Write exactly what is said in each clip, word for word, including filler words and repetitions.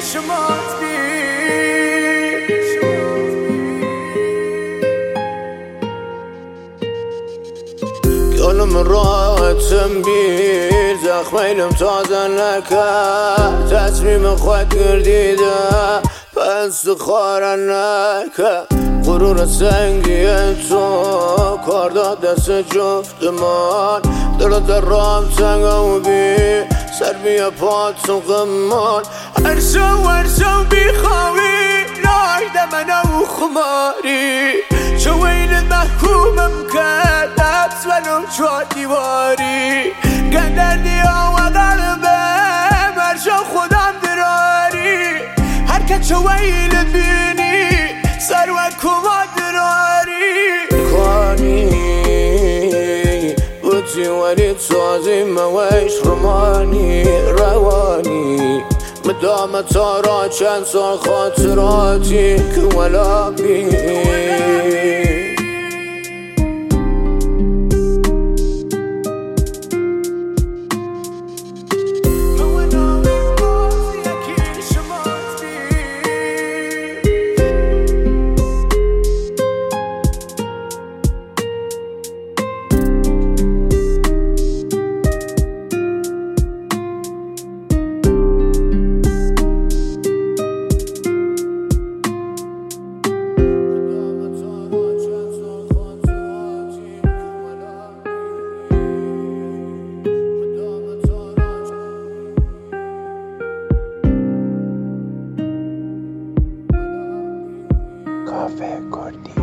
شمات بی گلم راحتم بیر زخمینم تازه نکرد تصمیم خود گردیده پس خواره نکرد غرور سنگی تو کار داد دست جفتمان در در رام تنگم بی سر بیا پات و غمان ارسو ارسو بی خواهی نایده من او خماری چو ویل محکومم کرد حبس ولو چوار دیواری گندر دیا و قلبم ارشا خودم دراری هر که چو ویل بینی سر و کما دراری کانی بودی ولی تازی مویش رمانی روانی مدام تارا چند سال خاطراتی که ولا بی کافه کردی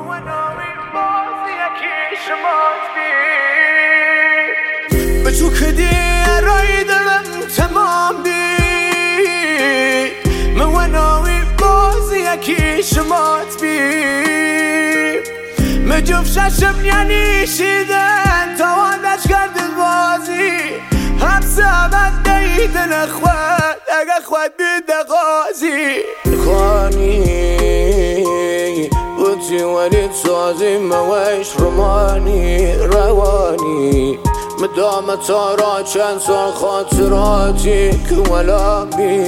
به تو کدی رای دلم تمام بی مواناوی بازی یکی شمات بی مجوف ششم یعنی شیدن توانش کرد بازی حبس عبد دیدن خود اگه خود بیده غازی خانی بودی ولی تازی مویش رمانی روانی مدام تارا چند سال خاطراتی که ولا بی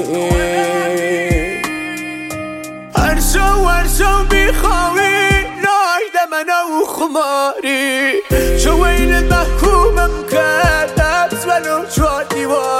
ارسو ارسو بی خواهی نایده من او خماری چو ویل محکومم کرد حبس ولو چوار دیوار